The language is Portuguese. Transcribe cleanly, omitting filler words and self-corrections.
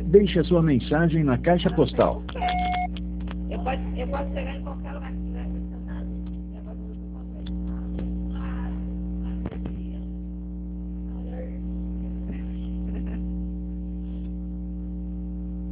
Deixe a sua mensagem na caixa postal. Eu posso chegar em qualquer lugar.